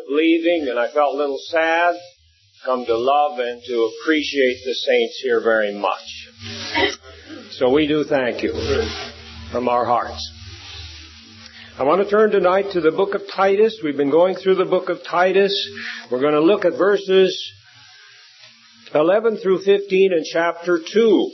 leaving, and I felt a little sad. Come to love and to appreciate the saints here very much. So we do thank you from our hearts. I want to turn tonight to the book of Titus. We've been going through the book of Titus. We're going to look at verses 11 through 15 in chapter 2.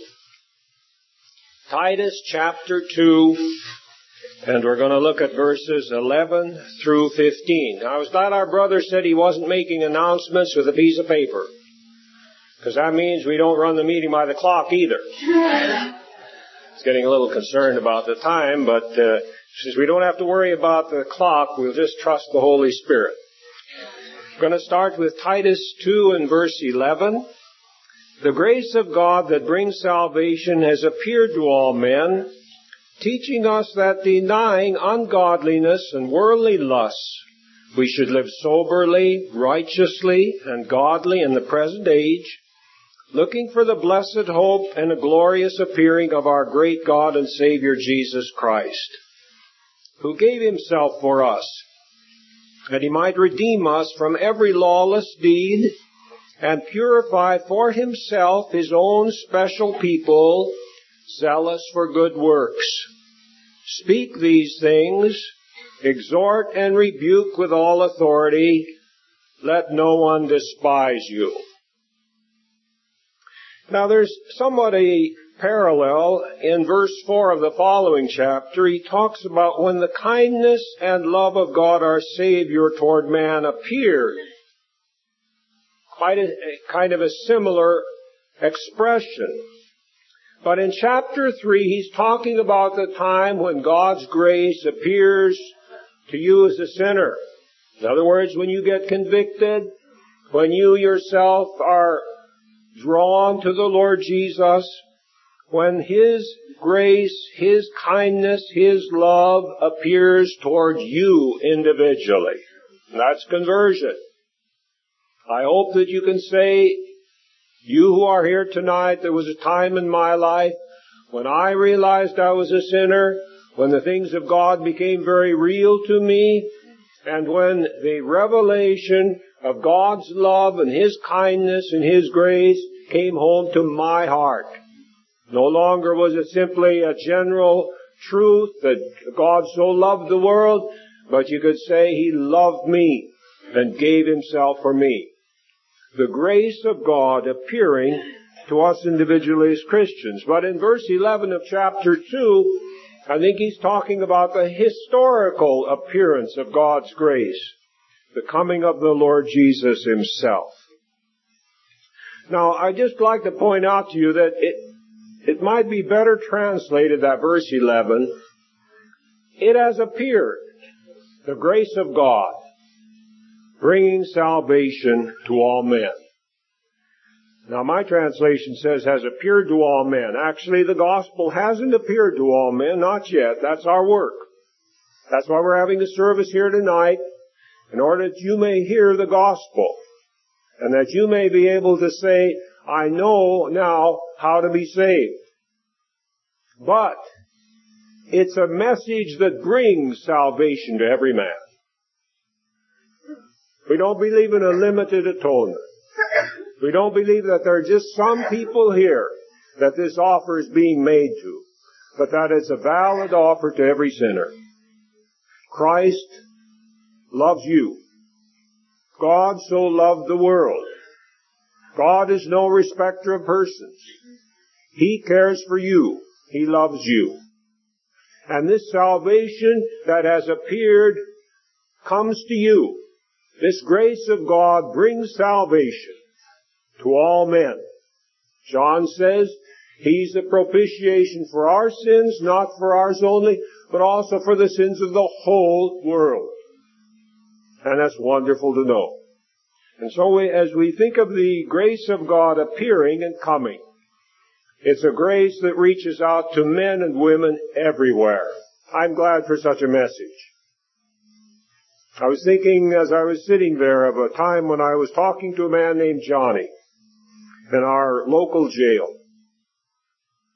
Titus chapter 2, and we're going to look at verses 11 through 15. Now, I was glad our brother said he wasn't making announcements with a piece of paper, because that means we don't run the meeting by the clock either. It's getting a little concerned about the time, but since we don't have to worry about the clock, we'll just trust the Holy Spirit. We're going to start with Titus 2 and verse 11. The grace of God that brings salvation has appeared to all men, teaching us that denying ungodliness and worldly lusts, we should live soberly, righteously, and godly in the present age, looking for the blessed hope and the glorious appearing of our great God and Savior Jesus Christ, who gave himself for us, that he might redeem us from every lawless deed and purify for himself his own special people, zealous for good works. Speak these things, exhort and rebuke with all authority. Let no one despise you. Now there's somewhat a parallel in verse 4 of the following chapter. He talks about when the kindness and love of God our Savior toward man appeared. Quite a kind of a similar expression. But in chapter 3, he's talking about the time when God's grace appears to you as a sinner. In other words, when you get convicted, when you yourself are drawn to the Lord Jesus, when his grace, his kindness, his love appears toward you individually. That's conversion. I hope that you can say, you who are here tonight, there was a time in my life when I realized I was a sinner, when the things of God became very real to me, and when the revelation of God's love and his kindness and his grace came home to my heart. No longer was it simply a general truth that God so loved the world, but you could say he loved me and gave himself for me. The grace of God appearing to us individually as Christians. But in verse 11 of chapter 2, I think he's talking about the historical appearance of God's grace, the coming of the Lord Jesus himself. Now, I'd just like to point out to you that it might be better translated, that verse 11, it has appeared, the grace of God, bringing salvation to all men. Now, my translation says has appeared to all men. Actually, the gospel hasn't appeared to all men, not yet. That's our work. That's why we're having the service here tonight, in order that you may hear the gospel, and that you may be able to say, I know now how to be saved. But it's a message that brings salvation to every man. We don't believe in a limited atonement. We don't believe that there are just some people here that this offer is being made to, but that it's a valid offer to every sinner. Christ loves you. God so loved the world. God is no respecter of persons. He cares for you. He loves you. And this salvation that has appeared comes to you. This grace of God brings salvation to all men. John says he's the propitiation for our sins, not for ours only, but also for the sins of the whole world. And that's wonderful to know. And so as we think of the grace of God appearing and coming, it's a grace that reaches out to men and women everywhere. I'm glad for such a message. I was thinking as I was sitting there of a time when I was talking to a man named Johnny in our local jail.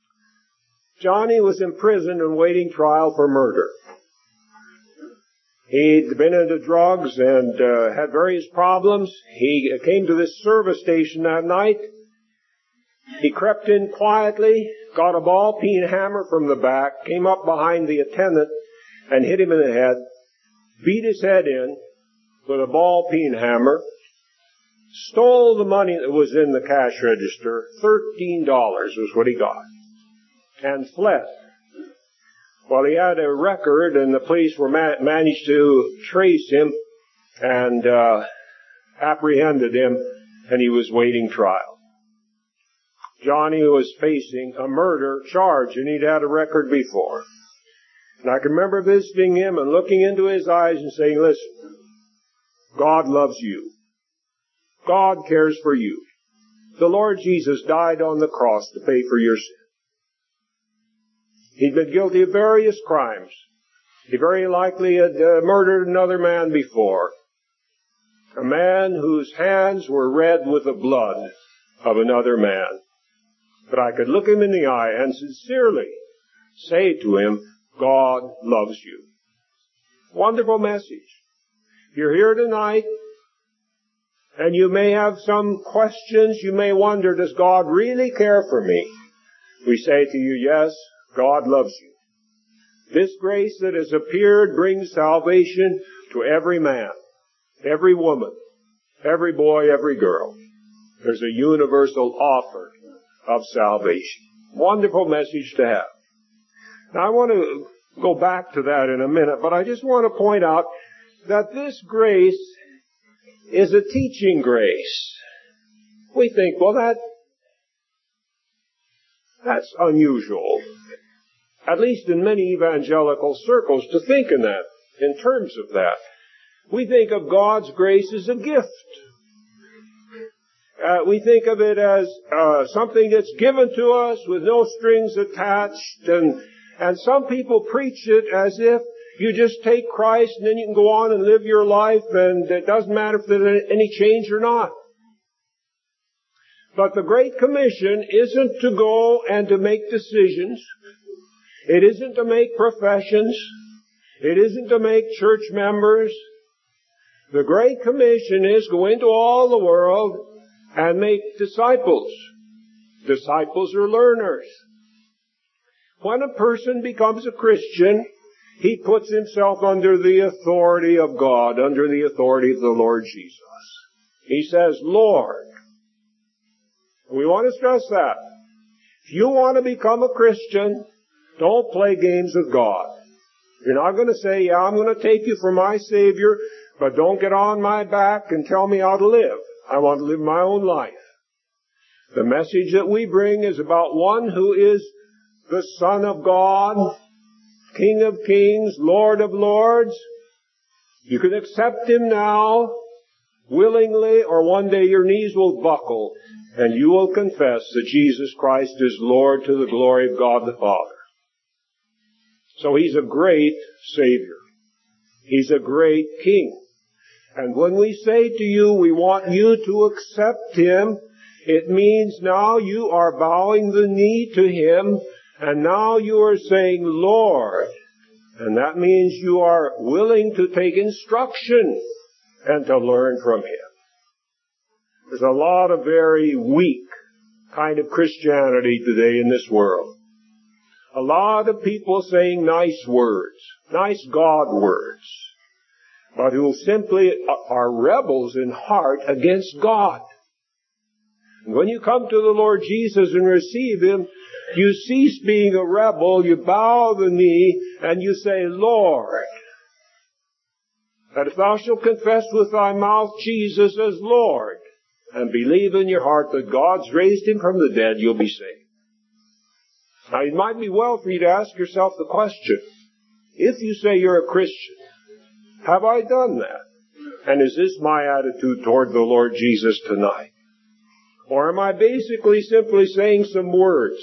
Johnny was imprisoned and waiting trial for murder. He'd been into drugs and had various problems. He came to this service station that night. He crept in quietly, got a ball-peen hammer from the back, came up behind the attendant and hit him in the head, beat his head in with a ball-peen hammer, stole the money that was in the cash register, $13 was what he got, and fled. Well, he had a record, and the police were managed to trace him and apprehended him, and he was waiting trial. Johnny was facing a murder charge, and he'd had a record before. And I can remember visiting him and looking into his eyes and saying, listen, God loves you. God cares for you. The Lord Jesus died on the cross to pay for your sin. He'd been guilty of various crimes. He very likely had murdered another man before. A man whose hands were red with the blood of another man. But I could look him in the eye and sincerely say to him, God loves you. Wonderful message. You're here tonight, and you may have some questions. You may wonder, does God really care for me? We say to you, yes, God loves you. This grace that has appeared brings salvation to every man, every woman, every boy, every girl. There's a universal offer of salvation. Wonderful message to have. Now I want to go back to that in a minute, but I just want to point out that this grace is a teaching grace. We think, well, that's unusual. At least in many evangelical circles, to think in terms of that. We think of God's grace as a gift. We think of it as something that's given to us with no strings attached, and some people preach it as if you just take Christ and then you can go on and live your life, and it doesn't matter if there's any change or not. But the Great Commission isn't to go and to make decisions. It isn't to make professions. It isn't to make church members. The Great Commission is go into all the world and make disciples. Disciples are learners. When a person becomes a Christian, he puts himself under the authority of God, under the authority of the Lord Jesus. He says, Lord. We want to stress that. If you want to become a Christian, don't play games with God. You're not going to say, yeah, I'm going to take you for my Savior, but don't get on my back and tell me how to live. I want to live my own life. The message that we bring is about one who is the Son of God, King of Kings, Lord of Lords. You can accept Him now, willingly, or one day your knees will buckle, and you will confess that Jesus Christ is Lord to the glory of God the Father. So He's a great Savior. He's a great King. And when we say to you, we want you to accept Him, it means now you are bowing the knee to Him, and now you are saying, Lord. And that means you are willing to take instruction and to learn from Him. There's a lot of very weak kind of Christianity today in this world. A lot of people saying nice words, nice God words, but who simply are rebels in heart against God. And when you come to the Lord Jesus and receive Him, you cease being a rebel, you bow the knee, and you say, Lord. That if thou shalt confess with thy mouth Jesus as Lord, and believe in your heart that God's raised Him from the dead, you'll be saved. Now, it might be well for you to ask yourself the question, if you say you're a Christian, have I done that? And is this my attitude toward the Lord Jesus tonight? Or am I basically simply saying some words,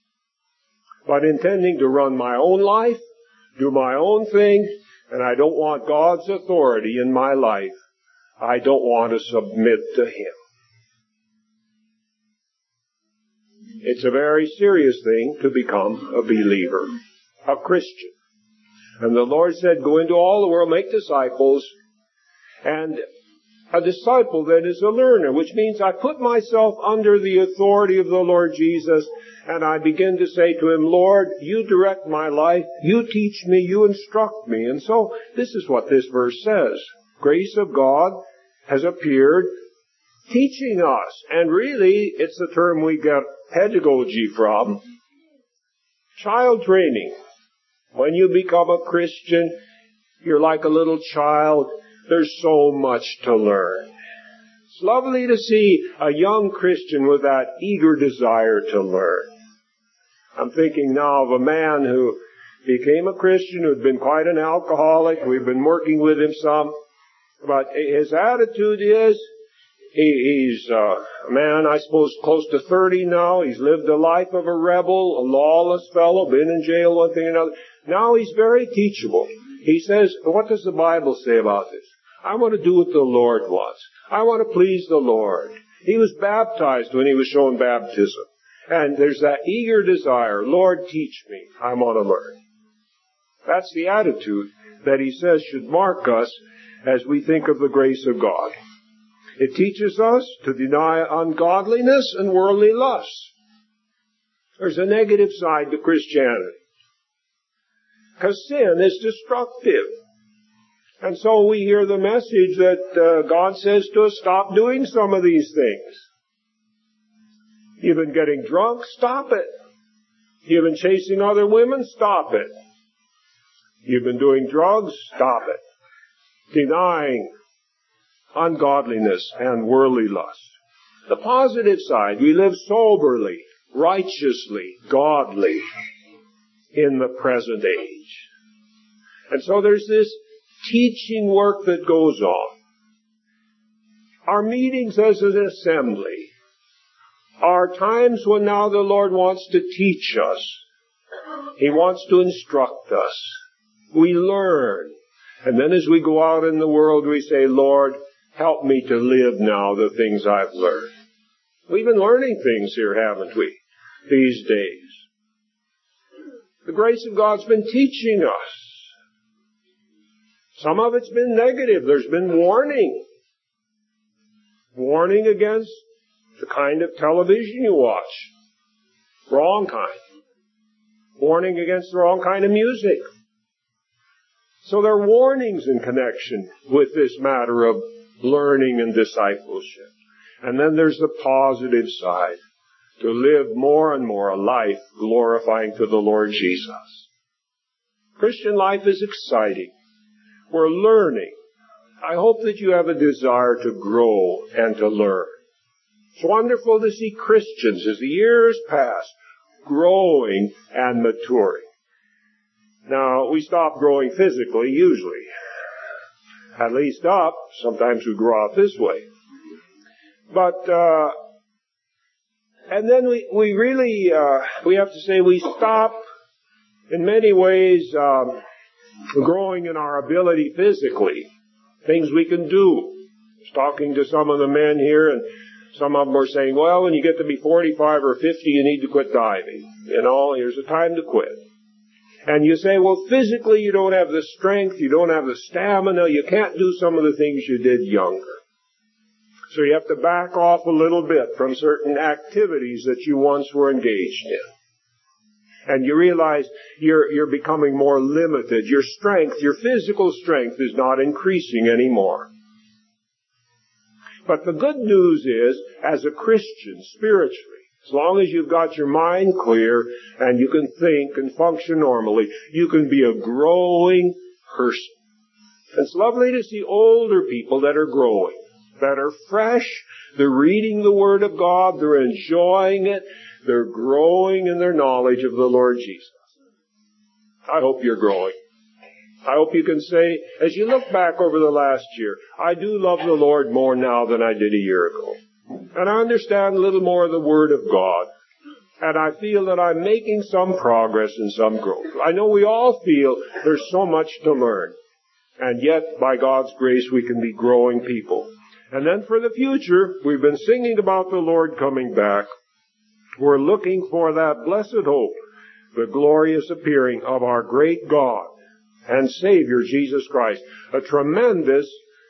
but intending to run my own life, do my own thing, and I don't want God's authority in my life. I don't want to submit to Him. It's a very serious thing to become a believer, a Christian. And the Lord said, go into all the world, make disciples. And a disciple then is a learner, which means I put myself under the authority of the Lord Jesus, and I begin to say to Him, Lord, You direct my life, You teach me, You instruct me. And so this is what this verse says. Grace of God has appeared, teaching us. And really, it's the term we get pedagogy from. Child training. When you become a Christian, you're like a little child. There's so much to learn. It's lovely to see a young Christian with that eager desire to learn. I'm thinking now of a man who became a Christian, who'd been quite an alcoholic. We've been working with him some. But his attitude is, he's a man, I suppose, close to 30 now. He's lived a life of a rebel, a lawless fellow, been in jail, one thing or another. Now he's very teachable. He says, what does the Bible say about this? I want to do what the Lord wants. I want to please the Lord. He was baptized when he was shown baptism. And there's that eager desire, Lord, teach me. I want to learn. That's the attitude that he says should mark us as we think of the grace of God. It teaches us to deny ungodliness and worldly lusts. There's a negative side to Christianity. Because sin is destructive. And so we hear the message that God says to us, stop doing some of these things. You've been getting drunk, stop it. You've been chasing other women, stop it. You've been doing drugs, stop it. Denying ungodliness and worldly lust. The positive side, we live soberly, righteously, godly in the present age. And so there's this teaching work that goes on. Our meetings as an assembly are times when now the Lord wants to teach us. He wants to instruct us. We learn. And then as we go out in the world, we say, Lord, help me to live now the things I've learned. We've been learning things here, haven't we, these days? The grace of God's been teaching us. Some of it's been negative. There's been warning. Warning against the kind of television you watch. Wrong kind. Warning against the wrong kind of music. So there are warnings in connection with this matter of learning and discipleship. And then there's the positive side. To live more and more a life glorifying to the Lord Jesus. Christian life is exciting. We're learning. I hope that you have a desire to grow and to learn. It's wonderful to see Christians as the years pass growing and maturing. Now, we stop growing physically, usually. At least up. Sometimes we grow out this way. But, and then we really, we have to say we stop in many ways, growing in our ability physically. Things we can do. I was talking to some of the men here, and some of them are saying, well, when you get to be 45 or 50, you need to quit diving. You know, here's a time to quit. And you say, well, physically you don't have the strength, you don't have the stamina, you can't do some of the things you did younger. So you have to back off a little bit from certain activities that you once were engaged in. And you realize you're becoming more limited. Your strength, your physical strength is not increasing anymore. But the good news is, as a Christian, spiritually, as long as you've got your mind clear and you can think and function normally, you can be a growing person. It's lovely to see older people that are growing, that are fresh. They're reading the Word of God. They're enjoying it. They're growing in their knowledge of the Lord Jesus. I hope you're growing. I hope you can say, as you look back over the last year, I do love the Lord more now than I did a year ago. And I understand a little more of the Word of God. And I feel that I'm making some progress and some growth. I know we all feel there's so much to learn. And yet, by God's grace, we can be growing people. And then for the future, we've been singing about the Lord coming back. We're looking for that blessed hope, the glorious appearing of our great God. and Savior Jesus Christ. A tremendous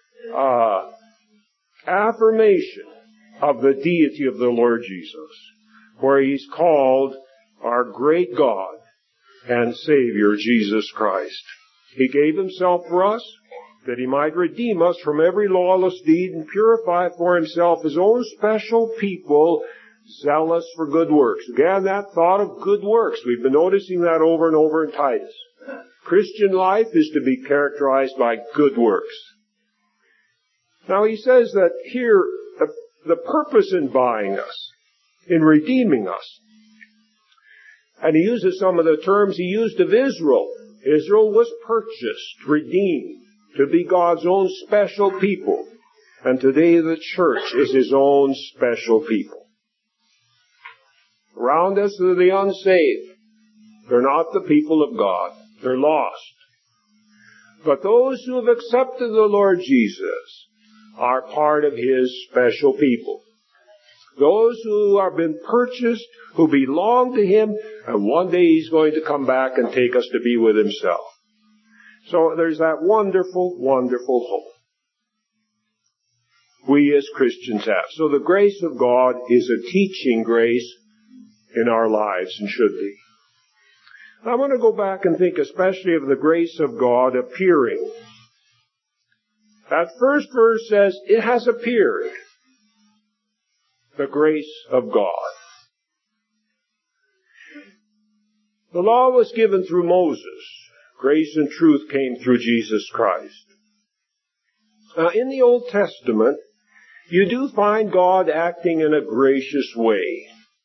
affirmation of the deity of the Lord Jesus, where He's called our great God and Savior Jesus Christ. He gave Himself for us, that He might redeem us from every lawless deed and purify for Himself His own special people, zealous for good works. Again, that thought of good works. We've been noticing that over and over in Titus. Christian life is to be characterized by good works. Now he says that here, the purpose in buying us, in redeeming us, and he uses some of the terms he used of Israel. Israel was purchased, redeemed, to be God's own special people. And today the church is His own special people. Around us are the unsaved. They're not the people of God. They're lost. But those who have accepted the Lord Jesus are part of His special people. Those who have been purchased, who belong to Him, and one day He's going to come back and take us to be with Himself. So there's that wonderful, wonderful hope we as Christians have. So the grace of God is a teaching grace in our lives, and should be. I want to go back and think especially of the grace of God appearing. That first verse says, it has appeared, the grace of God. The law was given through Moses. Grace and truth came through Jesus Christ. Now, in the Old Testament, you do find God acting in a gracious way.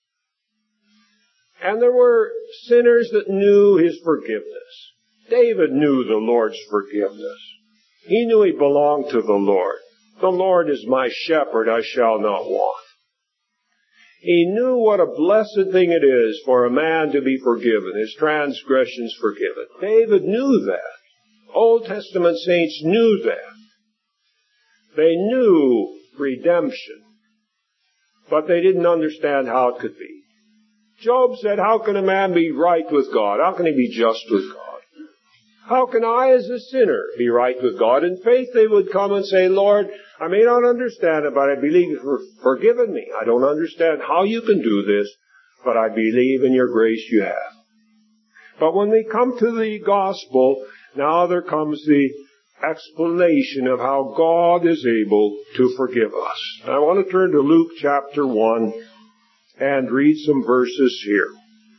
And there were sinners that knew His forgiveness. David knew the Lord's forgiveness. He knew he belonged to the Lord. The Lord is my shepherd, I shall not want. He knew what a blessed thing it is for a man to be forgiven, his transgressions forgiven. David knew that. Old Testament saints knew that. They knew redemption, but they didn't understand how it could be. Job said, how can a man be right with God? How can he be just with God? How can I as a sinner be right with God? In faith they would come and say, Lord, I may not understand it, but I believe you've forgiven me. I don't understand how you can do this, but I believe in your grace you have. But when we come to the gospel, now there comes the explanation of how God is able to forgive us. I want to turn to Luke chapter 1 and read some verses here.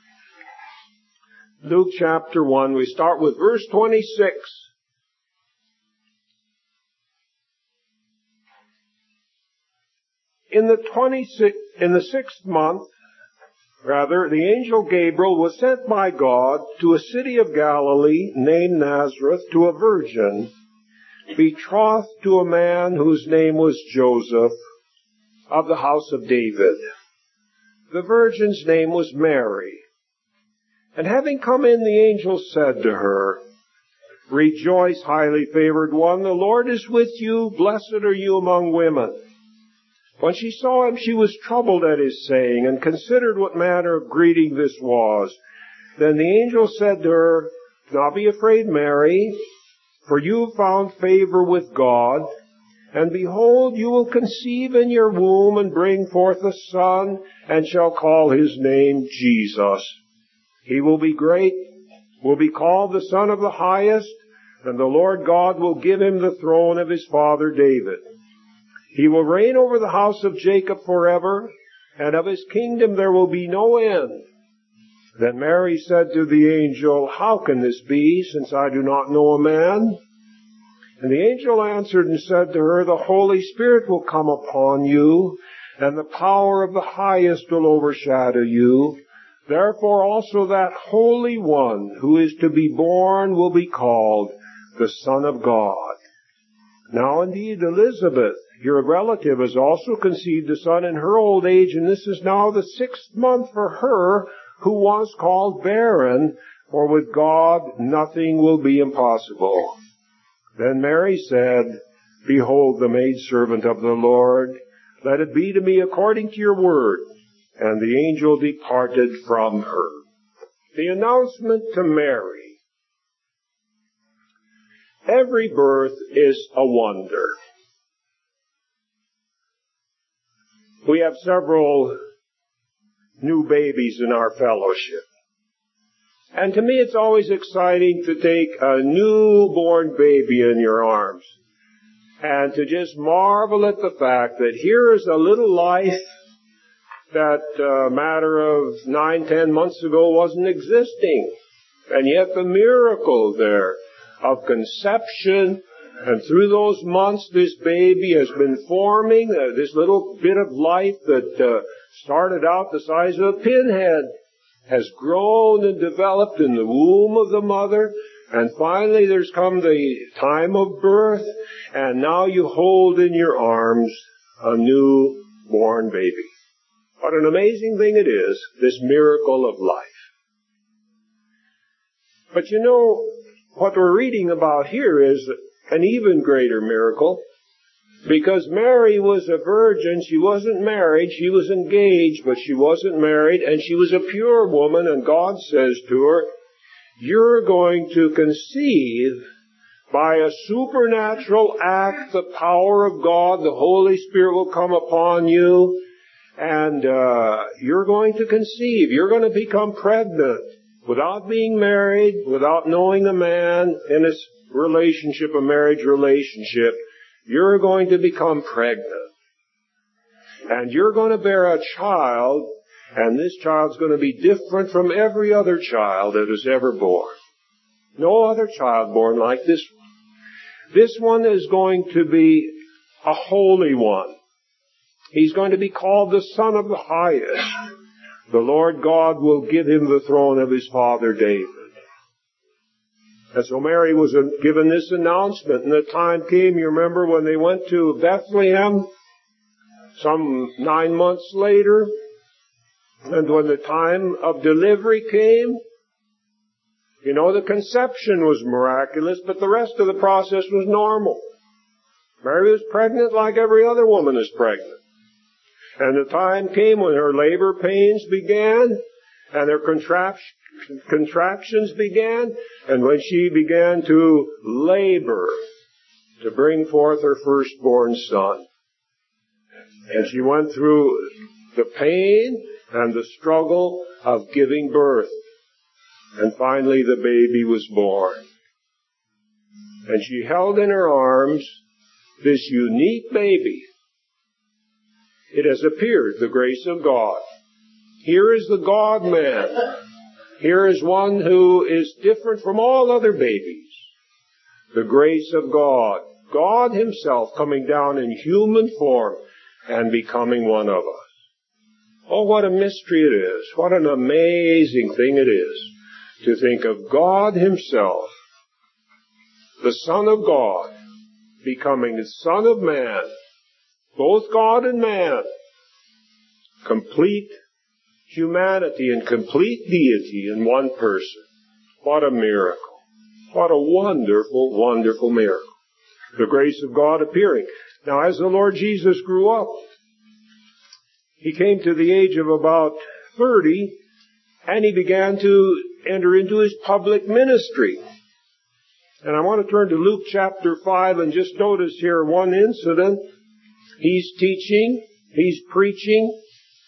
Luke chapter 1, we start with verse 26. In the sixth month, the angel Gabriel was sent by God to a city of Galilee named Nazareth to a virgin, betrothed to a man whose name was Joseph, of the house of David. The virgin's name was Mary. And having come in, the angel said to her, Rejoice, highly favored one, the Lord is with you, blessed are you among women. When she saw him, she was troubled at his saying, and considered what manner of greeting this was. Then the angel said to her, Do not be afraid, Mary, for you have found favor with God. And behold, you will conceive in your womb and bring forth a son, and shall call his name Jesus. He will be great, will be called the Son of the Highest, and the Lord God will give him the throne of his father David. He will reign over the house of Jacob forever, and of his kingdom there will be no end. Then Mary said to the angel, How can this be, since I do not know a man? And the angel answered and said to her, The Holy Spirit will come upon you, and the power of the Highest will overshadow you. Therefore also that Holy One who is to be born will be called the Son of God. Now indeed Elizabeth, your relative, has also conceived a son in her old age, and this is now the 6th month for her who was called barren, for with God nothing will be impossible. Then Mary said, Behold the maidservant of the Lord, let it be to me according to your word. And the angel departed from her. The announcement to Mary Every birth is a wonder. We have several new babies in our fellowship. And to me it's always exciting to take a newborn baby in your arms and to just marvel at the fact that here is a little life that a matter of 9-10 months ago wasn't existing. And yet the miracle there of conception, and through those months this baby has been forming, this little bit of life that started out the size of a pinhead has grown and developed in the womb of the mother, and finally there's come the time of birth, and now you hold in your arms a newborn baby. What an amazing thing it is, this miracle of life. But you know, what we're reading about here is an even greater miracle, because Mary was a virgin. She wasn't married. She was engaged, but she wasn't married, and she was a pure woman, and God says to her, you're going to conceive by a supernatural act, the power of God, the Holy Spirit will come upon you, and you're going to conceive. You're going to become pregnant without being married, without knowing a man in a relationship, a marriage relationship. You're going to become pregnant. And you're going to bear a child, and this child's going to be different from every other child that is ever born. No other child born like this one. This one is going to be a holy one. He's going to be called the Son of the Highest. The Lord God will give him the throne of his father David. And so Mary was given this announcement, and the time came, you remember, when they went to Bethlehem, some 9 months later, and when the time of delivery came, you know, the conception was miraculous, but the rest of the process was normal. Mary was pregnant like every other woman is pregnant. And the time came when her labor pains began, and her contractions began, and when she began to labor to bring forth her firstborn son. And she went through the pain and the struggle of giving birth. And finally the baby was born. And she held in her arms this unique baby. It has appeared, the grace of God. Here is the God-man. Here is one who is different from all other babies. The grace of God. God himself coming down in human form and becoming one of us. Oh, what a mystery it is. What an amazing thing it is to think of God himself, the Son of God, becoming the Son of Man, both God and man, complete humanity and complete deity in one person. What a miracle. What a wonderful, wonderful miracle. The grace of God appearing. Now, as the Lord Jesus grew up, he came to the age of about 30, and he began to enter into his public ministry. And I want to turn to Luke chapter 5 and just notice here one incident. He's teaching, he's preaching,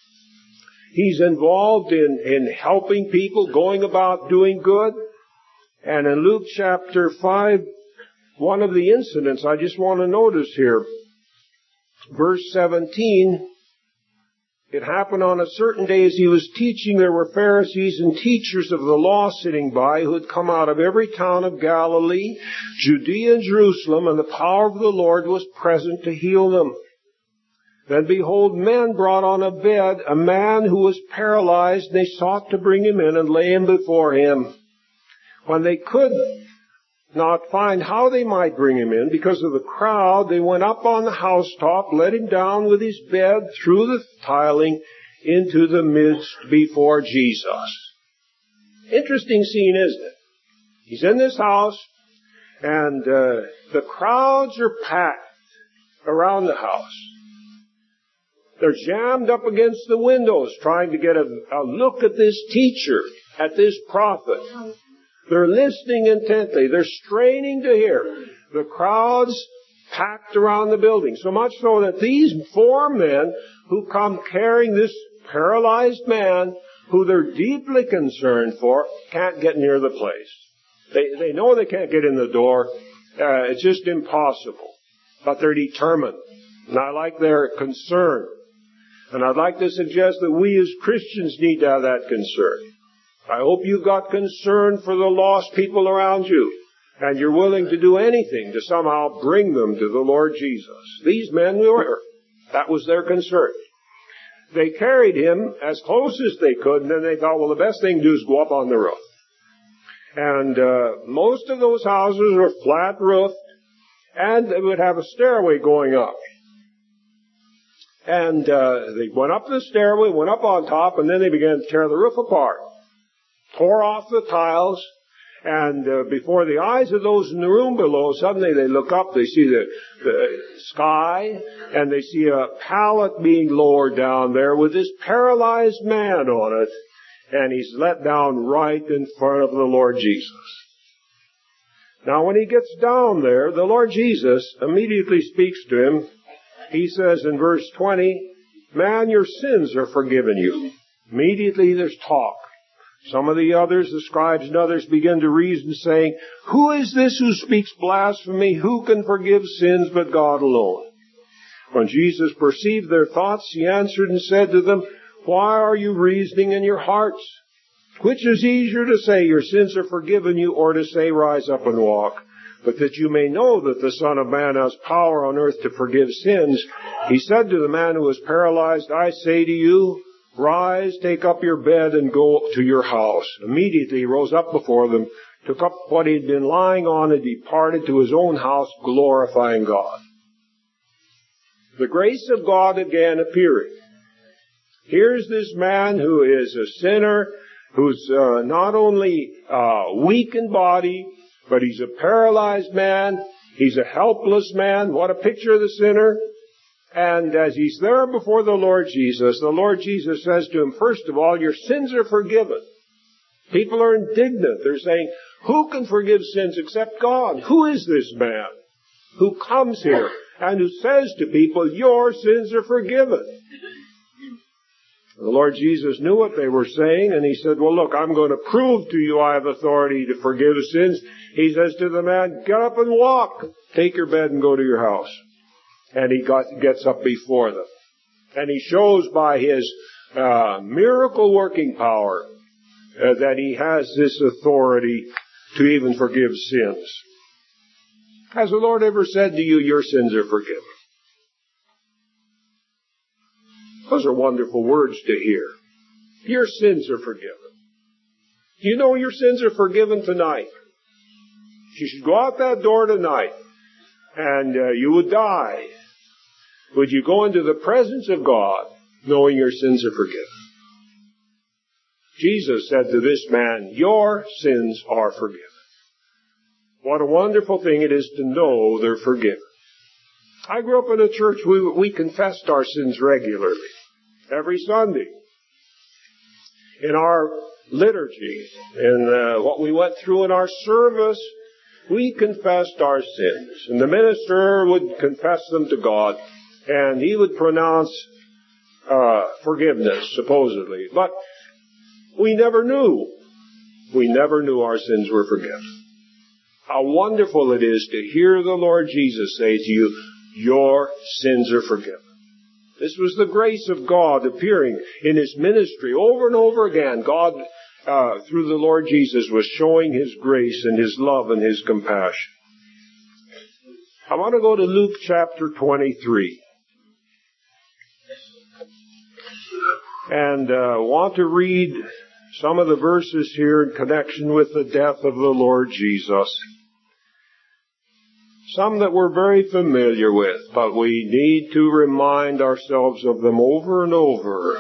he's involved in helping people, going about doing good. And in Luke chapter 5, one of the incidents I just want to notice here, verse 17, it happened on a certain day as he was teaching, there were Pharisees and teachers of the law sitting by who had come out of every town of Galilee, Judea and Jerusalem, and the power of the Lord was present to heal them. Then behold, men brought on a bed a man who was paralyzed, and they sought to bring him in and lay him before him. When they could not find how they might bring him in because of the crowd, they went up on the housetop, let him down with his bed through the tiling into the midst before Jesus. Interesting scene, isn't it? He's in this house, and the crowds are packed around the house. They're jammed up against the windows trying to get a look at this teacher, at this prophet. They're listening intently. They're straining to hear. The crowds packed around the building, so much so that these 4 men who come carrying this paralyzed man, who they're deeply concerned for, can't get near the place. They know they can't get in the door. It's just impossible. But they're determined. And I like their concern. And I'd like to suggest that we as Christians need to have that concern. I hope you've got concern for the lost people around you. And you're willing to do anything to somehow bring them to the Lord Jesus. These men were. That was their concern. They carried him as close as they could, and then they thought, well, the best thing to do is go up on the roof. And most of those houses were flat roofed, and they would have a stairway going up. And they went up the stairway, went up on top, and then they began to tear the roof apart. Tore off the tiles, and before the eyes of those in the room below, suddenly they look up, they see the sky, and they see a pallet being lowered down there with this paralyzed man on it, and he's let down right in front of the Lord Jesus. Now when he gets down there, the Lord Jesus immediately speaks to him. He says in verse 20, "Man, your sins are forgiven you." Immediately there's talk. Some of the others, the scribes and others, begin to reason, saying, "Who is this who speaks blasphemy? Who can forgive sins but God alone?" When Jesus perceived their thoughts, he answered and said to them, "Why are you reasoning in your hearts? Which is easier to say, 'Your sins are forgiven you,' or to say, 'Rise up and walk'? But that you may know that the Son of Man has power on earth to forgive sins," he said to the man who was paralyzed, "I say to you, rise, take up your bed, and go to your house." Immediately he rose up before them, took up what he had been lying on, and departed to his own house, glorifying God. The grace of God again appearing. Here's this man who is a sinner, who's not only weak in body, but he's a paralyzed man. He's a helpless man. What a picture of the sinner. And as he's there before the Lord Jesus says to him, first of all, your sins are forgiven. People are indignant. They're saying, who can forgive sins except God? Who is this man who comes here and who says to people, your sins are forgiven? The Lord Jesus knew what they were saying, and he said, well, look, I'm going to prove to you I have authority to forgive sins. He says to the man, get up and walk. Take your bed and go to your house. And he gets up before them. And he shows by his miracle working power that he has this authority to even forgive sins. Has the Lord ever said to you, your sins are forgiven? Those are wonderful words to hear. Your sins are forgiven. Do you know your sins are forgiven tonight? You should go out that door tonight and you would die. Would you go into the presence of God knowing your sins are forgiven? Jesus said to this man, your sins are forgiven. What a wonderful thing it is to know they're forgiven. I grew up in a church, we confessed our sins regularly. Every Sunday. In our liturgy, in what we went through in our service, we confessed our sins. And the minister would confess them to God, and he would pronounce forgiveness, supposedly. But we never knew. We never knew our sins were forgiven. How wonderful it is to hear the Lord Jesus say to you, your sins are forgiven. This was the grace of God appearing in His ministry over and over again. God, through the Lord Jesus, was showing His grace and His love and His compassion. I want to go to Luke chapter 23. And want to read some of the verses here in connection with the death of the Lord Jesus. Some that we're very familiar with, but we need to remind ourselves of them over and over.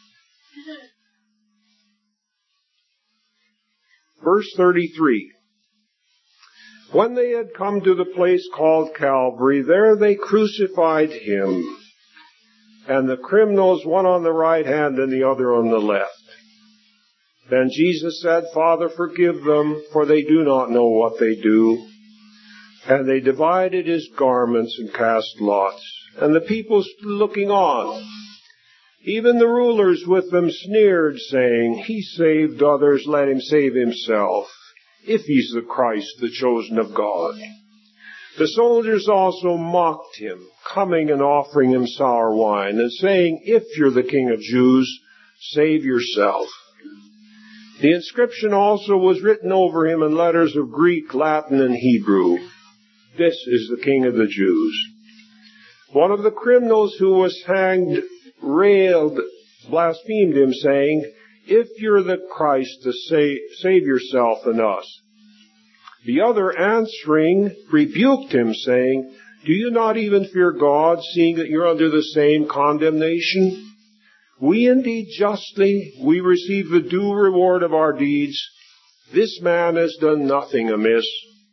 Verse 33. When they had come to the place called Calvary, there they crucified Him, and the criminals, one on the right hand and the other on the left. Then Jesus said, Father, forgive them, for they do not know what they do. And they divided his garments and cast lots. And the people stood looking on. Even the rulers with them sneered, saying, He saved others, let him save himself, if he's the Christ, the chosen of God. The soldiers also mocked him, coming and offering him sour wine, and saying, If you're the King of Jews, save yourself. The inscription also was written over him in letters of Greek, Latin, and Hebrew. This is the King of the Jews. One of the criminals who was hanged railed, blasphemed him, saying, If you're the Christ, save yourself and us. The other answering rebuked him, saying, Do you not even fear God, seeing that you're under the same condemnation? We indeed justly, we receive the due reward of our deeds. This man has done nothing amiss.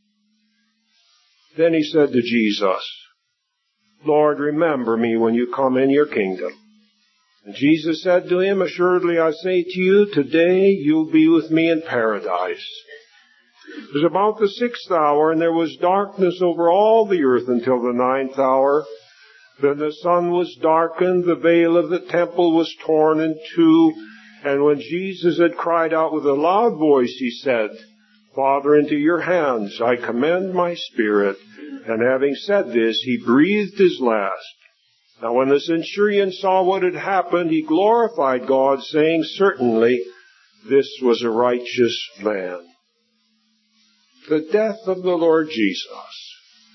Then he said to Jesus, Lord, remember me when you come in your kingdom. And Jesus said to him, Assuredly I say to you, today you'll be with me in paradise. It was about the 6th hour, and there was darkness over all the earth until the 9th hour. Then the sun was darkened, the veil of the temple was torn in two, and when Jesus had cried out with a loud voice, he said, Father, into your hands I commend my spirit. And having said this, he breathed his last. Now when the centurion saw what had happened, he glorified God, saying, Certainly this was a righteous man. The death of the Lord Jesus.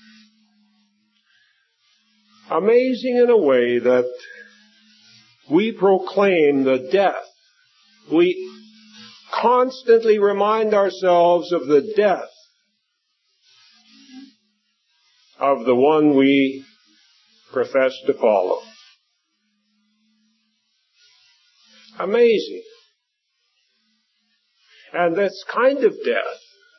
Amazing in a way that we proclaim the death. We constantly remind ourselves of the death of the one we profess to follow. Amazing. And this kind of death,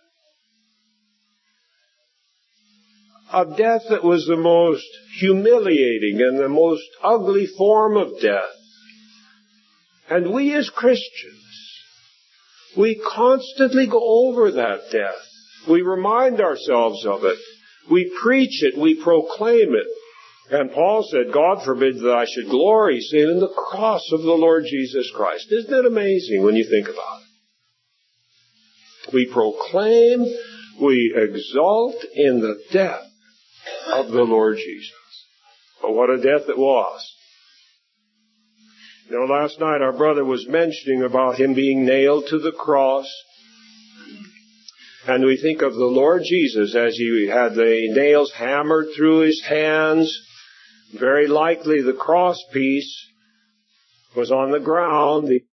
a death that was the most humiliating and the most ugly form of death. And we as Christians, we constantly go over that death. We remind ourselves of it. We preach it. We proclaim it. And Paul said, God forbid that I should glory save in the cross of the Lord Jesus Christ. Isn't it amazing when you think about it? We proclaim, we exult in the death of the Lord Jesus. But what a death it was. You know, last night our brother was mentioning about him being nailed to the cross. And we think of the Lord Jesus as he had the nails hammered through his hands. Very likely the cross piece was on the ground.